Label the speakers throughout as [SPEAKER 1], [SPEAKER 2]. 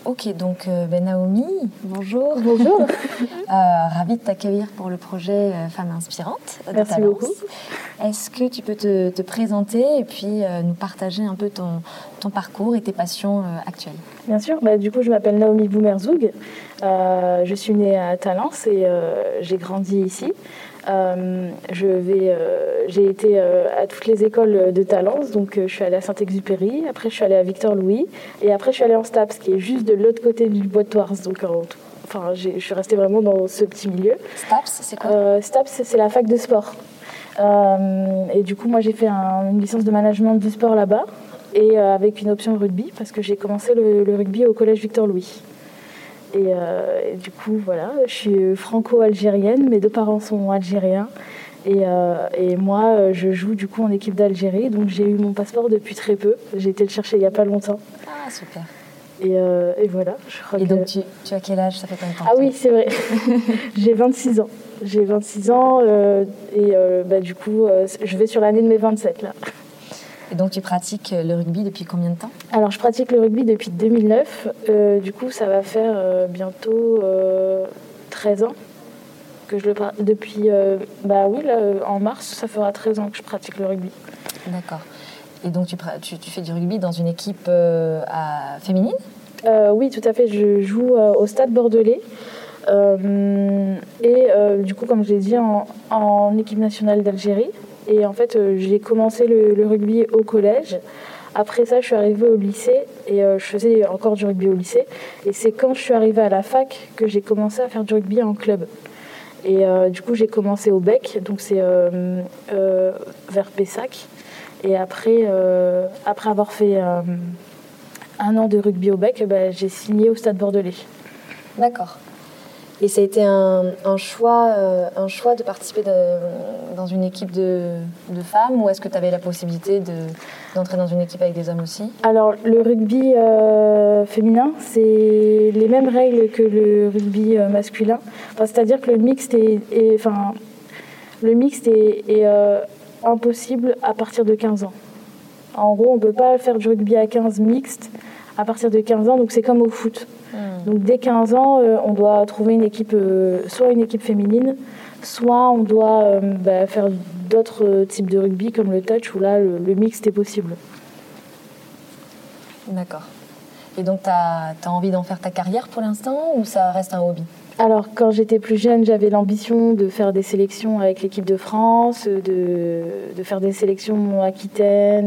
[SPEAKER 1] Ok, donc Naomi, bonjour.
[SPEAKER 2] Bonjour.
[SPEAKER 1] Ravie de t'accueillir pour le projet Femmes Inspirantes de
[SPEAKER 2] Merci
[SPEAKER 1] Talence.
[SPEAKER 2] beaucoup.
[SPEAKER 1] Est-ce que tu peux te présenter et puis nous partager un peu ton parcours et tes passions actuelles?
[SPEAKER 2] Bien sûr, du coup je m'appelle Naomi Boumerzoug, je suis née à Talence et j'ai grandi ici. J'ai été à toutes les écoles de Talence, donc je suis allée à Saint-Exupéry, après je suis allée à Victor-Louis et après je suis allée en STAPS qui est juste de l'autre côté du bois de Thouars, donc je suis restée vraiment dans ce petit milieu.
[SPEAKER 1] STAPS, c'est quoi?
[SPEAKER 2] STAPS, c'est la fac de sport. Et du coup moi j'ai fait une licence de management du sport là-bas et avec une option rugby parce que j'ai commencé le rugby au collège Victor-Louis. Et du coup, voilà, je suis franco-algérienne, mes deux parents sont algériens. Et moi, je joue du coup en équipe d'Algérie, donc j'ai eu mon passeport depuis très peu. J'ai été le chercher il n'y a pas longtemps.
[SPEAKER 1] Ah, super.
[SPEAKER 2] Et voilà.
[SPEAKER 1] Donc, tu as quel âge? Ça fait combien de temps?
[SPEAKER 2] Ah oui, c'est vrai. J'ai 26 ans. J'ai 26 ans du coup, je vais sur l'année de mes 27 là.
[SPEAKER 1] Et donc, tu pratiques le rugby depuis combien de temps?
[SPEAKER 2] Alors, je pratique le rugby depuis 2009. Du coup, ça va faire bientôt 13 ans que je le pratique. Depuis, en mars, ça fera 13 ans que je pratique le rugby. D'accord.
[SPEAKER 1] Et donc, tu fais du rugby dans une équipe féminine?
[SPEAKER 2] Oui, tout à fait. Je joue au Stade Bordelais. Du coup, comme je l'ai dit, en équipe nationale d'Algérie. Et en fait, j'ai commencé le rugby au collège. Après ça, je suis arrivée au lycée et je faisais encore du rugby au lycée. Et c'est quand je suis arrivée à la fac que j'ai commencé à faire du rugby en club. Et du coup, j'ai commencé au Bec, donc c'est vers Pessac. Et après avoir fait un an de rugby au Bec, j'ai signé au Stade Bordelais.
[SPEAKER 1] D'accord. Et ça a été un choix de participer dans une équipe de femmes, ou est-ce que tu avais la possibilité d'entrer dans une équipe avec des hommes aussi? Alors,
[SPEAKER 2] le rugby féminin, c'est les mêmes règles que le rugby masculin. C'est-à-dire que le mixte est impossible à partir de 15 ans. En gros, on ne peut pas faire du rugby à 15 mixte à partir de 15 ans, donc c'est comme au foot. Donc dès 15 ans, on doit trouver une équipe, soit une équipe féminine, soit on doit faire d'autres types de rugby comme le touch où là le mixte est possible.
[SPEAKER 1] D'accord. Et donc tu as envie d'en faire ta carrière pour l'instant ou ça reste un hobby?
[SPEAKER 2] Alors quand j'étais plus jeune, j'avais l'ambition de faire des sélections avec l'équipe de France, de faire des sélections Aquitaine.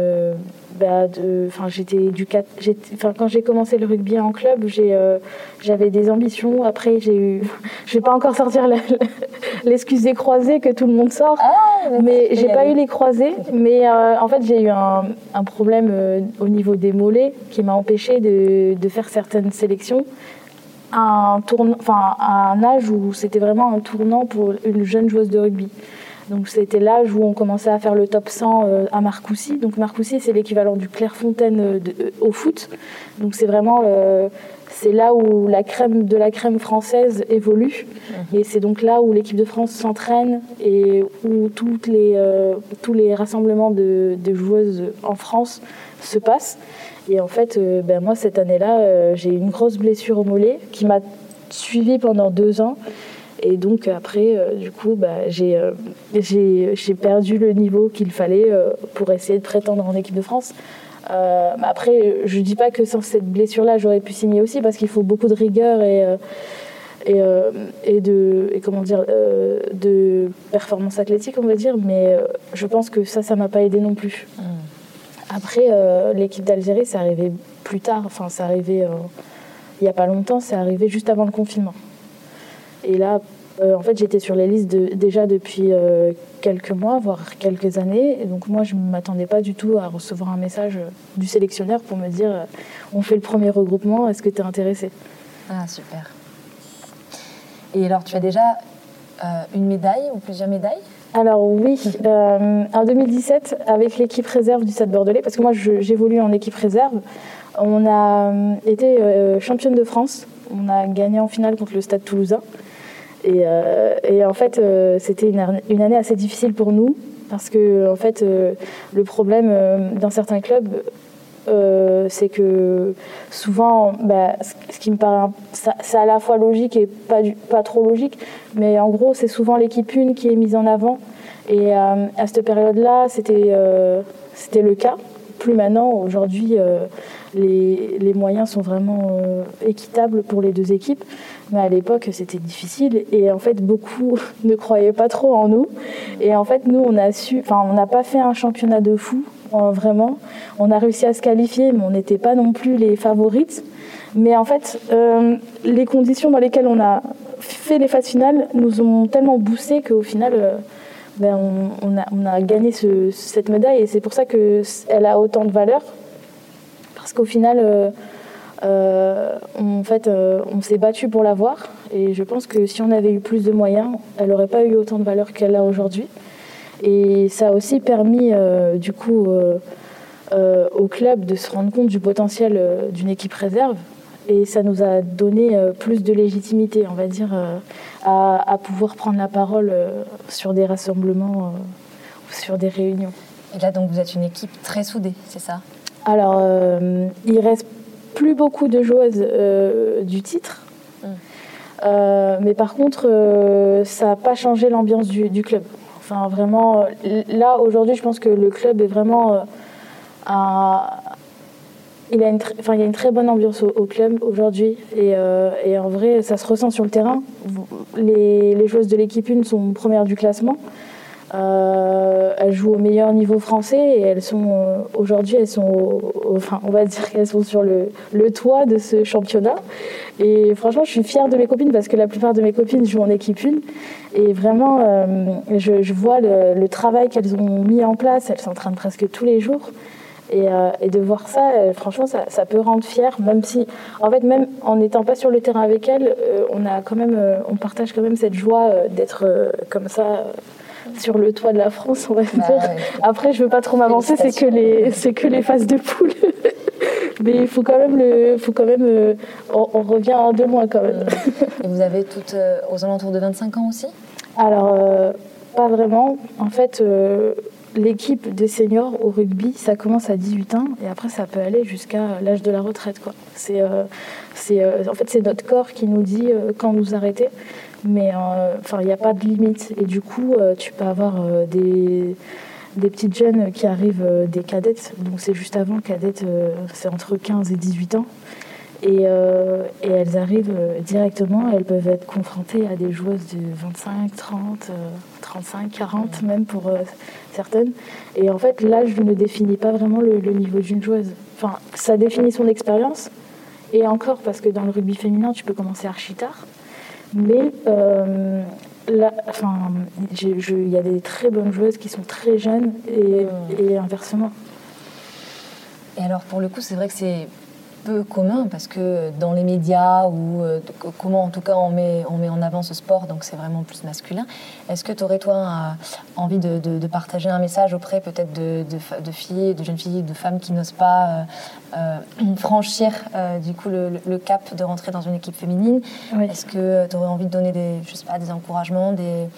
[SPEAKER 2] Quand j'ai commencé le rugby en club, j'avais des ambitions. Après, je vais pas encore sortir l'excuse des croisés que tout le monde sort, mais j'ai pas eu les croisés. Mais en fait, j'ai eu un problème au niveau des mollets qui m'a empêché de faire certaines sélections. À un âge où c'était vraiment un tournant pour une jeune joueuse de rugby. Donc c'était l'âge où on commençait à faire le top 100 à Marcoussis. Donc Marcoussis, c'est l'équivalent du Clairefontaine au foot. Donc c'est vraiment c'est là où la crème de la crème française évolue. Et c'est donc là où l'équipe de France s'entraîne et où tous les rassemblements de joueuses en France se passent. Et en fait, moi, cette année-là, j'ai eu une grosse blessure au mollet qui m'a suivie pendant 2 ans. Et donc, après, j'ai perdu le niveau qu'il fallait pour essayer de prétendre en équipe de France. Après, je ne dis pas que sans cette blessure-là, j'aurais pu signer aussi, parce qu'il faut beaucoup de rigueur de performance athlétique, on va dire. Mais je pense que ça ne m'a pas aidée non plus. Après, l'équipe d'Algérie, c'est arrivé plus tard. Enfin, c'est arrivé il n'y a pas longtemps. C'est arrivé juste avant le confinement. Et là, en fait, j'étais sur les listes déjà depuis quelques mois, voire quelques années. Et donc, moi, je ne m'attendais pas du tout à recevoir un message du sélectionneur pour me dire on fait le premier regroupement, est-ce que tu es intéressée?
[SPEAKER 1] Ah, super. Et alors, tu as déjà une médaille ou plusieurs médailles?
[SPEAKER 2] Alors oui, en 2017, avec l'équipe réserve du Stade Bordelais, parce que moi j'évolue en équipe réserve, on a été championne de France. On a gagné en finale contre le Stade Toulousain. Et en fait, c'était une année assez difficile pour nous, parce que en fait, le problème dans certains clubs, c'est que souvent, ce qui me paraît, c'est à la fois logique et pas trop logique, mais en gros, c'est souvent l'équipe 1 qui est mise en avant. Et à cette période-là, c'était le cas. Plus maintenant, aujourd'hui, les moyens sont vraiment équitables pour les deux équipes. Mais à l'époque, c'était difficile. Et en fait, beaucoup ne croyaient pas trop en nous. Et en fait, nous, on n'a pas fait un championnat de fou, vraiment. On a réussi à se qualifier, mais on n'était pas non plus les favorites. Mais en fait, les conditions dans lesquelles on a fait les phases finales nous ont tellement boosté qu'au final... on a gagné cette médaille et c'est pour ça qu'elle a autant de valeur parce qu'au final on s'est battu pour l'avoir et je pense que si on avait eu plus de moyens elle n'aurait pas eu autant de valeur qu'elle a aujourd'hui et ça a aussi permis au club de se rendre compte du potentiel d'une équipe réserve et ça nous a donné plus de légitimité, on va dire, à pouvoir prendre la parole sur des rassemblements ou sur des réunions.
[SPEAKER 1] Et là, donc, vous êtes une équipe très soudée, c'est ça ?
[SPEAKER 2] Alors, il reste plus beaucoup de joueuses du titre. Mais par contre, ça n'a pas changé l'ambiance du club. Enfin, vraiment, là, aujourd'hui, je pense que le club est vraiment... Il y a une très bonne ambiance au club aujourd'hui et en vrai ça se ressent sur le terrain. Les joueuses de l'équipe 1 sont premières du classement. Elles jouent au meilleur niveau français et elles sont aujourd'hui on va dire qu'elles sont sur le toit de ce championnat. Et franchement je suis fière de mes copines parce que la plupart de mes copines jouent en équipe 1 et vraiment je vois le travail qu'elles ont mis en place. Elles s'entraînent presque tous les jours. Et de voir ça, franchement, ça peut rendre fière, même si, en fait, même en n'étant pas sur le terrain avec elles, on partage quand même cette joie d'être comme ça sur le toit de la France, on va dire. Ouais. Après, je veux pas trop m'avancer, c'est que les phases de poule. Mais il faut quand même, on revient en 2 mois quand même.
[SPEAKER 1] Et vous avez toutes aux alentours de 25 ans aussi ?
[SPEAKER 2] Alors, pas vraiment. En fait, l'équipe des seniors au rugby, ça commence à 18 ans et après ça peut aller jusqu'à l'âge de la retraite, quoi. En fait, c'est notre corps qui nous dit quand nous arrêter. Mais il n'y a pas de limite. Et du coup, tu peux avoir des petites jeunes qui arrivent des cadettes. Donc c'est juste avant, cadettes, c'est entre 15 et 18 ans. Et elles arrivent directement, elles peuvent être confrontées à des joueuses de 25, 30, 35, 40 même pour certaines. Et en fait, l'âge ne définit pas vraiment le niveau d'une joueuse. Enfin, ça définit son expérience. Et encore, parce que dans le rugby féminin, tu peux commencer archi tard. Mais il y a des très bonnes joueuses qui sont très jeunes et inversement.
[SPEAKER 1] Et alors, pour le coup, c'est vrai que c'est peu commun parce que dans les médias ou comment en tout cas on met en avant ce sport, donc c'est vraiment plus masculin. Est-ce que tu aurais toi envie de partager un message auprès peut-être de filles, de jeunes filles, de femmes qui n'osent pas franchir du coup le cap de rentrer dans une équipe féminine? Oui. Est-ce que tu aurais envie de donner des encouragements,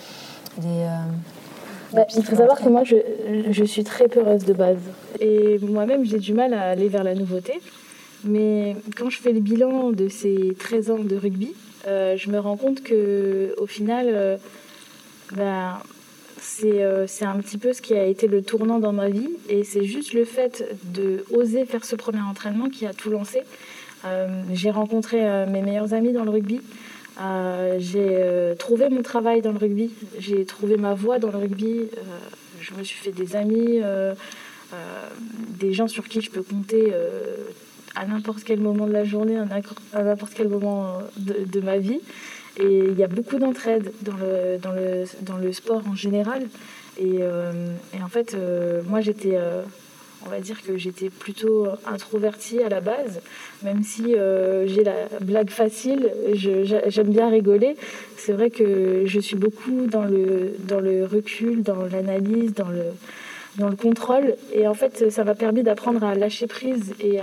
[SPEAKER 2] il faut savoir que moi je suis très peureuse de base et moi-même j'ai du mal à aller vers la nouveauté. Mais quand je fais le bilan de ces 13 ans de rugby, je me rends compte qu'au final, c'est un petit peu ce qui a été le tournant dans ma vie. Et c'est juste le fait d'oser faire ce premier entraînement qui a tout lancé. J'ai rencontré mes meilleurs amis dans le rugby. J'ai trouvé mon travail dans le rugby. J'ai trouvé ma voie dans le rugby. Je me suis fait des amis, des gens sur qui je peux compter à n'importe quel moment de la journée, à n'importe quel moment de ma vie. Et il y a beaucoup d'entraide dans le sport en général. Et en fait, moi, on va dire que j'étais plutôt introvertie à la base, même si j'ai la blague facile, j'aime bien rigoler. C'est vrai que je suis beaucoup dans le recul, dans l'analyse, dans le contrôle. Et en fait, ça m'a permis d'apprendre à lâcher prise et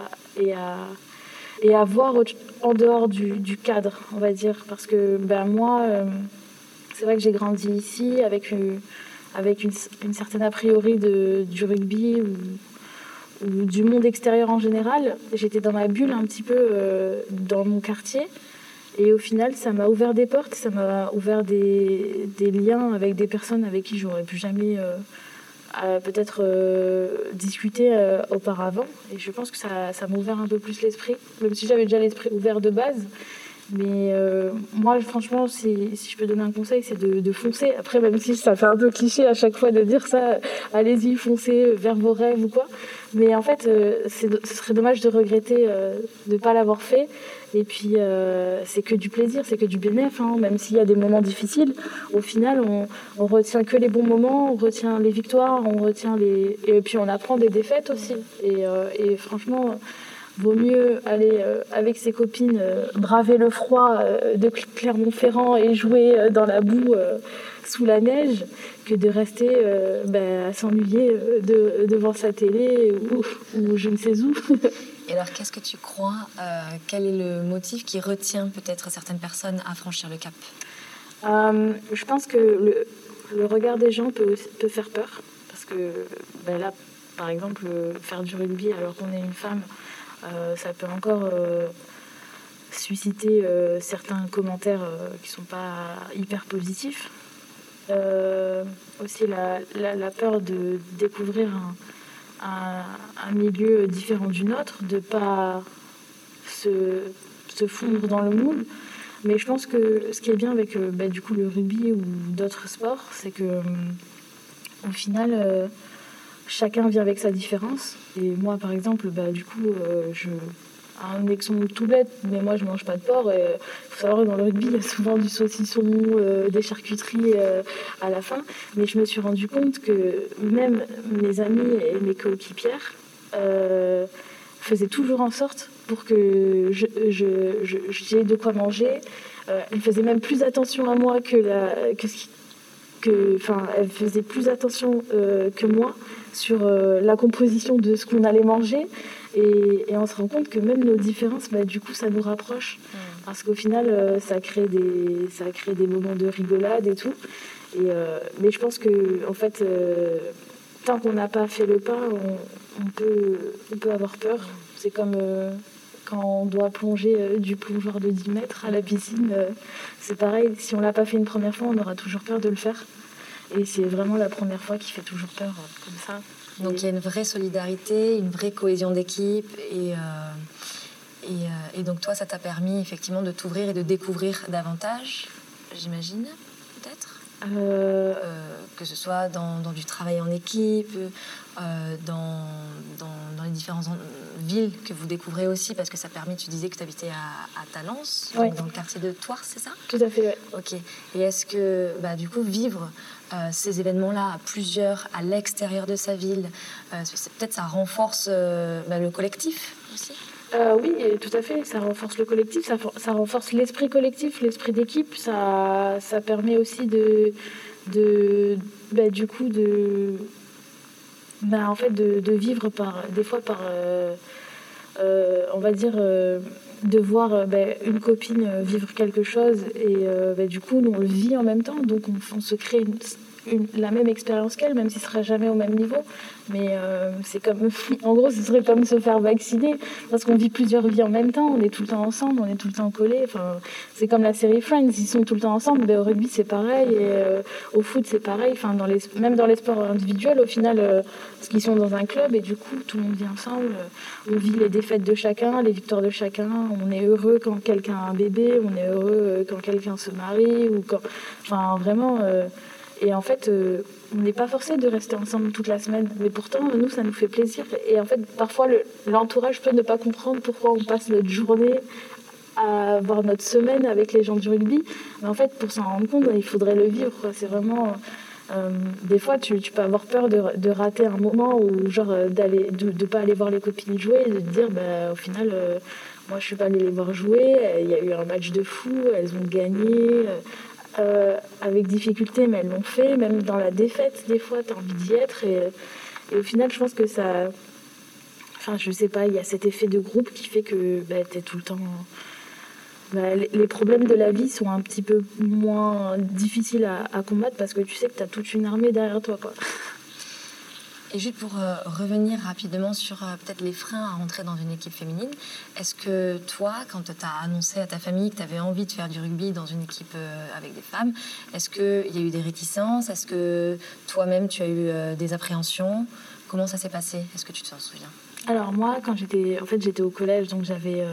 [SPEAKER 2] à voir en dehors du cadre, on va dire. Parce que moi, c'est vrai que j'ai grandi ici avec une certaine a priori du rugby ou du monde extérieur en général. J'étais dans ma bulle un petit peu dans mon quartier. Et au final, ça m'a ouvert des portes, ça m'a ouvert des liens avec des personnes avec qui j'aurais pu jamais peut-être discuter auparavant. Et je pense que ça m'a ouvert un peu plus l'esprit, même si j'avais déjà l'esprit ouvert de base. Mais moi, franchement, si je peux donner un conseil, c'est de foncer. Après, même si ça fait un peu cliché à chaque fois de dire ça, allez-y, foncez vers vos rêves ou quoi. Mais en fait, ce serait dommage de regretter de ne pas l'avoir fait. Et puis, c'est que du plaisir, c'est que du bénéfice, hein. Même s'il y a des moments difficiles, au final, on retient que les bons moments, on retient les victoires, on retient et puis on apprend des défaites aussi. Et franchement, vaut mieux aller avec ses copines braver le froid de Clermont-Ferrand et jouer dans la boue sous la neige que de rester à s'ennuyer devant sa télé ou je ne sais où.
[SPEAKER 1] Et alors, qu'est-ce que tu crois quel est le motif qui retient peut-être certaines personnes à franchir le cap?
[SPEAKER 2] Je pense que le regard des gens peut faire peur. Parce que là, par exemple, faire du rugby alors qu'on est une femme, ça peut encore susciter certains commentaires qui ne sont pas hyper positifs. Aussi la peur de découvrir un milieu différent du nôtre, de ne pas se fondre dans le moule. Mais je pense que ce qui est bien avec du coup, le rugby ou d'autres sports, c'est que au final, chacun vient avec sa différence. Et moi, par exemple, du coup, un exemple tout bête, mais moi je mange pas de porc. Il faut savoir que dans le rugby, il y a souvent du saucisson, des charcuteries à la fin. Mais je me suis rendu compte que même mes amis et mes coéquipières faisaient toujours en sorte pour que j'ai de quoi manger. Elles faisaient même plus attention à moi elle faisait plus attention que moi sur la composition de ce qu'on allait manger. Et on se rend compte que même nos différences, du coup, ça nous rapproche. Parce qu'au final, ça crée des moments de rigolade et tout. Mais je pense que, en fait, tant qu'on n'a pas fait le pas, on peut avoir peur. C'est comme quand on doit plonger du plongeoir de 10 mètres à la piscine. C'est pareil, si on ne l'a pas fait une première fois, on aura toujours peur de le faire. Et c'est vraiment la première fois qui fait toujours peur, comme ça.
[SPEAKER 1] Donc il y a une vraie solidarité, une vraie cohésion d'équipe. Et donc toi, ça t'a permis effectivement de t'ouvrir et de découvrir davantage, j'imagine, peut-être que ce soit dans du travail en équipe, dans les différentes villes que vous découvrez aussi, parce que ça permet, tu disais que tu habitais à Talence,
[SPEAKER 2] ouais.
[SPEAKER 1] Dans le quartier de Thouars, c'est ça?
[SPEAKER 2] Tout à fait, oui.
[SPEAKER 1] Ok. Et est-ce que, du coup, vivre ces événements-là à plusieurs, à l'extérieur de sa ville, peut-être ça renforce le collectif aussi?
[SPEAKER 2] Oui, tout à fait. Ça renforce le collectif, ça renforce l'esprit collectif, l'esprit d'équipe. Ça permet aussi de vivre des fois par on va dire de voir une copine vivre quelque chose et du coup nous on le vit en même temps, donc on se crée la même expérience qu'elle, même si ce sera jamais au même niveau. Mais c'est comme, en gros, ce serait comme se faire vacciner, parce qu'on vit plusieurs vies en même temps, on est tout le temps ensemble, on est tout le temps collés. Enfin, c'est comme la série Friends, ils sont tout le temps ensemble. Au rugby, c'est pareil, et au foot, c'est pareil. Enfin, même dans les sports individuels, au final, parce qu'ils sont dans un club, et du coup, tout le monde vit ensemble. On vit les défaites de chacun, les victoires de chacun. On est heureux quand quelqu'un a un bébé, on est heureux quand quelqu'un se marie, ou quand... Enfin, vraiment... Et en fait, on n'est pas forcé de rester ensemble toute la semaine. Mais pourtant, nous, ça nous fait plaisir. Et en fait, parfois, l'entourage peut ne pas comprendre pourquoi on passe notre journée à voir notre semaine avec les gens du rugby. Mais en fait, pour s'en rendre compte, il faudrait le vivre, quoi. C'est vraiment... des fois, tu peux avoir peur de rater un moment ou genre de pas aller voir les copines jouer et de te dire, au final, moi, je suis pas allée les voir jouer. Il y a eu un match de fou, elles ont gagné... avec difficulté, mais elles l'ont fait. Même dans la défaite, des fois, tu as envie d'y être. Et au final, je pense que ça... Enfin, je sais pas, il y a cet effet de groupe qui fait que tu es tout le temps... les problèmes de la vie sont un petit peu moins difficiles à combattre parce que tu sais que tu as toute une armée derrière toi, quoi.
[SPEAKER 1] Et juste pour revenir rapidement sur peut-être les freins à rentrer dans une équipe féminine, est-ce que toi, quand tu as annoncé à ta famille que tu avais envie de faire du rugby dans une équipe avec des femmes, est-ce qu'il y a eu des réticences? Est-ce que toi-même, tu as eu des appréhensions? Comment ça s'est passé? Est-ce que tu t'en souviens?
[SPEAKER 2] Alors moi, quand j'étais au collège, donc j'avais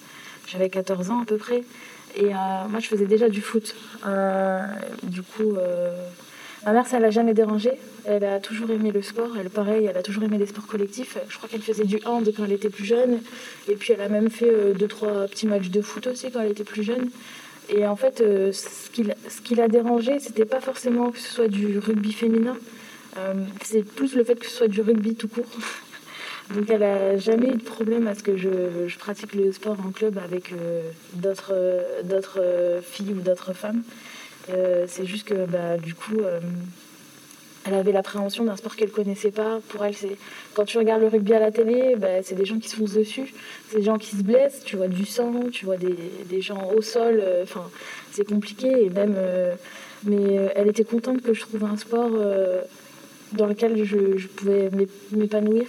[SPEAKER 2] 14 ans à peu près. Et moi, je faisais déjà du foot. Du coup, ma mère, ça ne l'a jamais dérangée. Elle a toujours aimé le sport. Elle a toujours aimé les sports collectifs. Je crois qu'elle faisait du hand quand elle était plus jeune. Et puis, elle a même fait 2-3 petits matchs de foot aussi quand elle était plus jeune. Et en fait, ce qui l'a dérangée, c'était pas forcément que ce soit du rugby féminin. C'est plus le fait que ce soit du rugby tout court. Donc elle n'a jamais eu de problème à ce que je pratique le sport en club avec d'autres filles ou d'autres femmes. C'est juste que du coup, elle avait l'appréhension d'un sport qu'elle ne connaissait pas. Pour elle, quand tu regardes le rugby à la télé, c'est des gens qui se foncent dessus, c'est des gens qui se blessent, tu vois du sang, tu vois des gens au sol, c'est compliqué. Et même, mais elle était contente que je trouve un sport dans lequel je pouvais m'épanouir.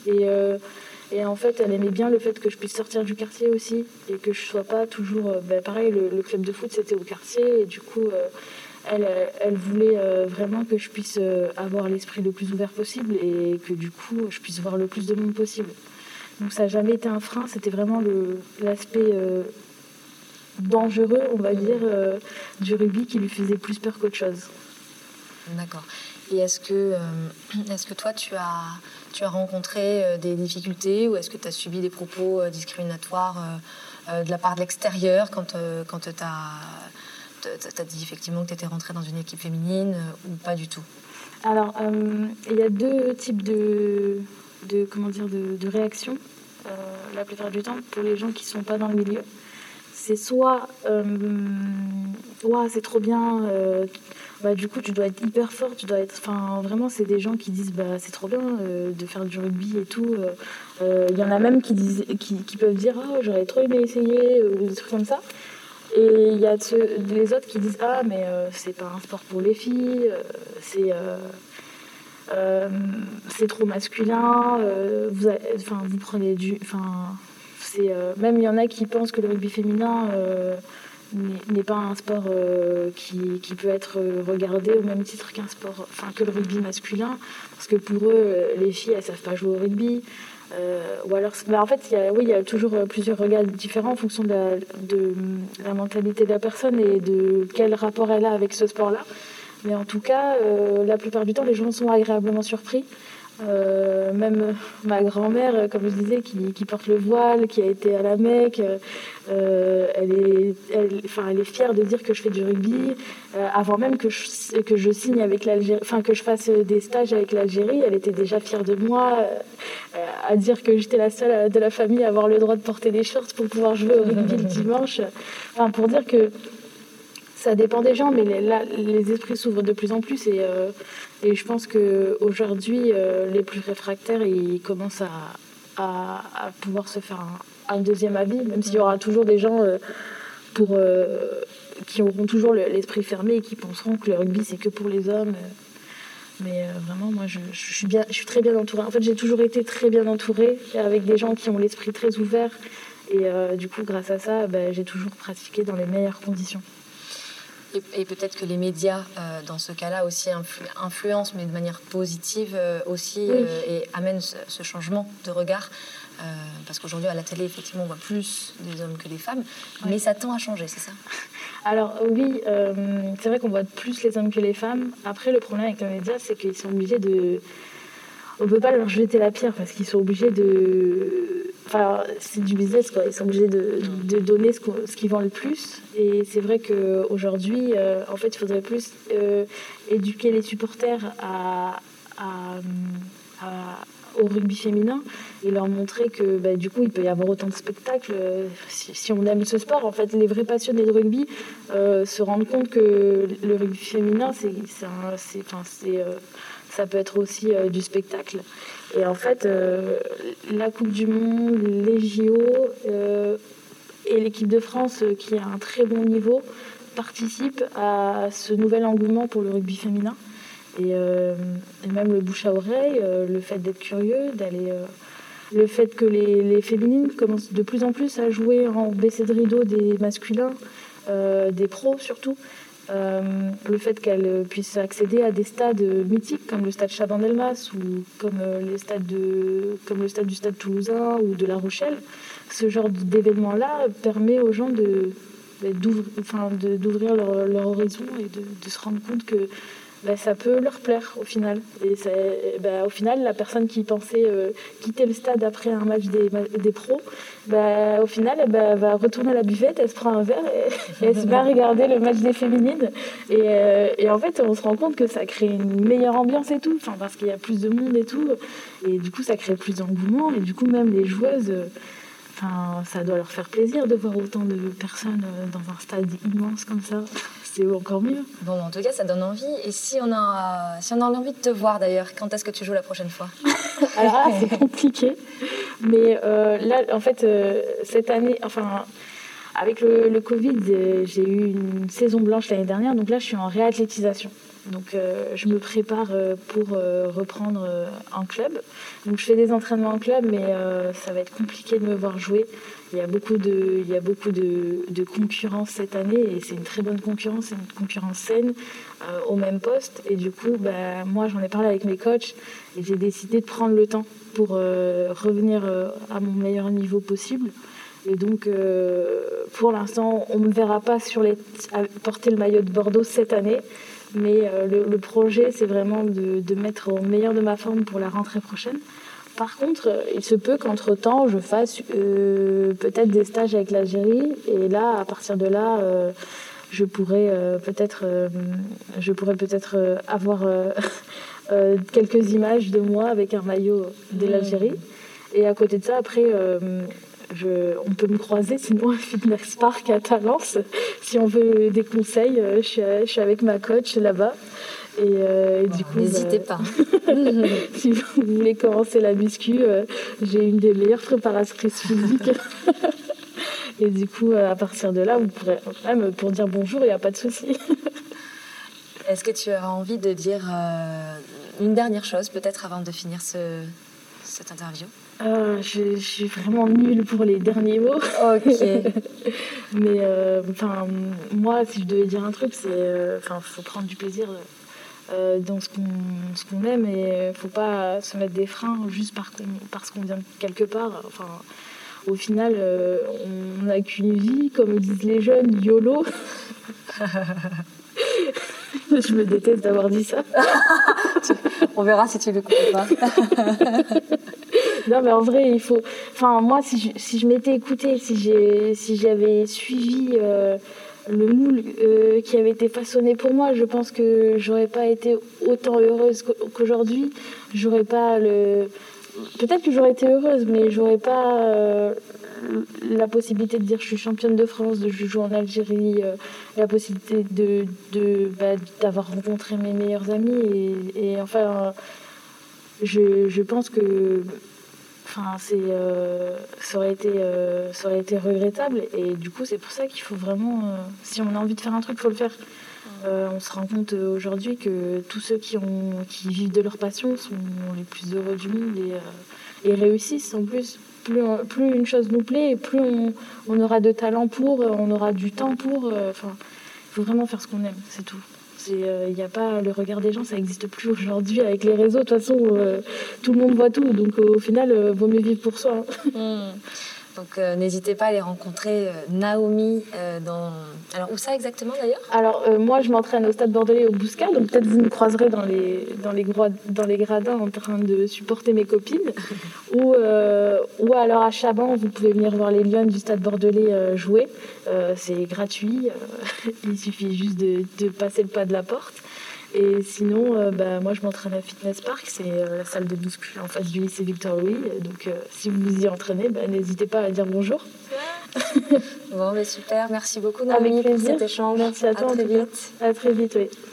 [SPEAKER 2] Et en fait, elle aimait bien le fait que je puisse sortir du quartier aussi et que je sois pas toujours... pareil, le club de foot, c'était au quartier. Et du coup, elle voulait vraiment que je puisse avoir l'esprit le plus ouvert possible et que du coup, je puisse voir le plus de monde possible. Donc ça n'a jamais été un frein. C'était vraiment l'aspect dangereux, on va dire, du rugby qui lui faisait plus peur qu'autre chose.
[SPEAKER 1] D'accord. Et est-ce que toi, tu as rencontré des difficultés ou est-ce que tu as subi des propos discriminatoires de la part de l'extérieur quand tu as dit effectivement que tu étais rentrée dans une équipe féminine ou pas du tout?
[SPEAKER 2] Alors, il y a deux types de réactions la plupart du temps pour les gens qui ne sont pas dans le milieu. C'est soit c'est trop bien, du coup tu dois être hyper fort, vraiment c'est des gens qui disent c'est trop bien de faire du rugby et tout. Il y en a même qui peuvent dire j'aurais trop aimé essayer ou des trucs comme ça. Et il y a les autres qui disent mais c'est pas un sport pour les filles, c'est trop masculin, vous prenez même il y en a qui pensent que le rugby féminin n'est pas un sport qui peut être regardé au même titre que le rugby masculin, parce que pour eux, les filles, elles savent pas jouer au rugby. Ou alors, en fait, il y a toujours plusieurs regards différents en fonction de la mentalité de la personne et de quel rapport elle a avec ce sport-là. Mais en tout cas, la plupart du temps, les gens sont agréablement surpris. Même ma grand-mère, comme je disais, qui porte le voile, qui a été à la Mecque, elle est fière de dire que je fais du rugby. Avant même que je signe avec l'Algérie, que je fasse des stages avec l'Algérie, elle était déjà fière de moi, à dire que j'étais la seule de la famille à avoir le droit de porter des shorts pour pouvoir jouer au rugby le dimanche. Pour dire que ça dépend des gens, mais les esprits s'ouvrent de plus en plus et je pense qu'aujourd'hui, les plus réfractaires, ils commencent à pouvoir se faire un deuxième avis, même s'il y aura toujours des gens qui auront toujours l'esprit fermé et qui penseront que le rugby, c'est que pour les hommes. Mais vraiment, moi, je suis très bien entourée. En fait, j'ai toujours été très bien entourée avec des gens qui ont l'esprit très ouvert. Et du coup, grâce à ça, j'ai toujours pratiqué dans les meilleures conditions.
[SPEAKER 1] Et peut-être que les médias, dans ce cas-là, aussi influencent, mais de manière positive aussi,
[SPEAKER 2] oui.
[SPEAKER 1] Et amènent ce changement de regard. Parce qu'aujourd'hui, à la télé, effectivement, on voit plus des hommes que des femmes. Ouais. Mais ça tend à changer, c'est ça?
[SPEAKER 2] Alors oui, c'est vrai qu'on voit plus les hommes que les femmes. Après, le problème avec les médias, c'est qu'ils sont obligés de... On ne peut pas leur jeter la pierre parce qu'ils sont obligés de... c'est du business, quoi. Ils sont obligés de donner ce qu'ils vendent le plus. Et c'est vrai qu'aujourd'hui, en fait, il faudrait plus éduquer les supporters au rugby féminin et leur montrer que du coup, il peut y avoir autant de spectacles. Si on aime ce sport, en fait, les vrais passionnés de rugby se rendent compte que le rugby féminin, ça peut être aussi du spectacle. Et en fait, la Coupe du Monde, les JO et l'équipe de France, qui a un très bon niveau, participent à ce nouvel engouement pour le rugby féminin. Et même le bouche à oreille, le fait d'être curieux, le fait que les féminines commencent de plus en plus à jouer en baissée de rideau des masculins, des pros surtout. Le fait qu'elles puissent accéder à des stades mythiques comme le stade Chabandelmas ou comme le stade du stade toulousain ou de La Rochelle. Ce genre d'événement-là permet aux gens d'ouvrir leur horizon et de se rendre compte que ça peut leur plaire au final. Et au final, la personne qui pensait quitter le stade après un match des pros, au final, elle va retourner à la buvette, elle se prend un verre et elle se va regarder le match des féminines. Et en fait, on se rend compte que ça crée une meilleure ambiance et tout, parce qu'il y a plus de monde et tout. Et du coup, ça crée plus d'engouement. Et du coup, même les joueuses... ça doit leur faire plaisir de voir autant de personnes dans un stade immense comme ça. C'est encore mieux.
[SPEAKER 1] Bon, en tout cas, ça donne envie. Et si on a envie de te voir d'ailleurs, quand est-ce que tu joues la prochaine fois?
[SPEAKER 2] Alors là, c'est compliqué. Mais là, en fait, cette année, avec le Covid, j'ai eu une saison blanche l'année dernière. Donc là, je suis en réathlétisation. Donc je me prépare pour reprendre en club. Donc je fais des entraînements en club, mais ça va être compliqué de me voir jouer. Il y a beaucoup de concurrence cette année et c'est une très bonne concurrence, c'est une concurrence saine au même poste. Et du coup, moi j'en ai parlé avec mes coachs et j'ai décidé de prendre le temps pour revenir à mon meilleur niveau possible. Et donc, pour l'instant, on ne me verra pas porter le maillot de Bordeaux cette année. Mais le projet, c'est vraiment de mettre au meilleur de ma forme pour la rentrée prochaine. Par contre, il se peut qu'entre-temps, je fasse peut-être des stages avec l'Algérie. Et là, à partir de là, je pourrais peut-être avoir quelques images de moi avec un maillot de l'Algérie. Et à côté de ça, après... on peut me croiser sinon à Fitness Park à Talence si on veut des conseils. Je suis avec ma coach là-bas et du coup
[SPEAKER 1] n'hésitez pas.
[SPEAKER 2] Si vous voulez commencer la muscu, j'ai une des meilleures préparatrices physiques. Et du coup à partir de là vous pourrez même pour dire bonjour, il n'y a pas de souci.
[SPEAKER 1] Est-ce que tu as envie de dire une dernière chose peut-être avant de finir cette interview?
[SPEAKER 2] Je suis vraiment nulle pour les derniers mots.
[SPEAKER 1] Ok.
[SPEAKER 2] Mais moi, si je devais dire un truc, c'est faut prendre du plaisir dans ce qu'on aime et faut pas se mettre des freins juste parce qu'on vient de quelque part. Au final, on n'a qu'une vie, comme disent les jeunes, YOLO. Je me déteste d'avoir dit ça.
[SPEAKER 1] On verra si tu le coupes pas.
[SPEAKER 2] Non, mais en vrai, il faut... moi, si je m'étais écoutée, si j'avais suivi le moule qui avait été façonné pour moi, je pense que j'aurais pas été autant heureuse qu'aujourd'hui. J'aurais pas Peut-être que j'aurais été heureuse, mais j'aurais pas la possibilité de dire je suis championne de France, de jouer en Algérie, la possibilité d'avoir rencontré mes meilleurs amis. Et je pense que ça aurait été regrettable. Et du coup, c'est pour ça qu'il faut vraiment, si on a envie de faire un truc, il faut le faire. On se rend compte aujourd'hui que tous ceux qui vivent de leur passion sont les plus heureux du monde et réussissent en plus. Plus une chose nous plaît, et plus on aura de talent on aura du temps pour. Il faut vraiment faire ce qu'on aime, c'est tout. Il n'y a pas le regard des gens, ça n'existe plus aujourd'hui avec les réseaux. De toute façon, tout le monde voit tout, donc au final, vaut mieux vivre pour soi.
[SPEAKER 1] Donc n'hésitez pas à aller rencontrer Naomi Alors où ça exactement d'ailleurs? Alors
[SPEAKER 2] moi je m'entraîne au Stade Bordelais au Bouscal, donc peut-être vous me croiserez dans les gradins en train de supporter mes copines. ou alors à Chaban, vous pouvez venir voir les Lionnes du Stade Bordelais jouer. C'est gratuit, il suffit juste de passer le pas de la porte. Et sinon, moi, je m'entraîne à Fitness Park, c'est la salle de muscu en face du lycée Victor Louis. Donc, si vous vous y entraînez, n'hésitez pas à dire bonjour.
[SPEAKER 1] Bon, super, merci beaucoup Naomi pour cet échange.
[SPEAKER 2] Merci à toi.
[SPEAKER 1] À très vite.
[SPEAKER 2] À très vite, oui.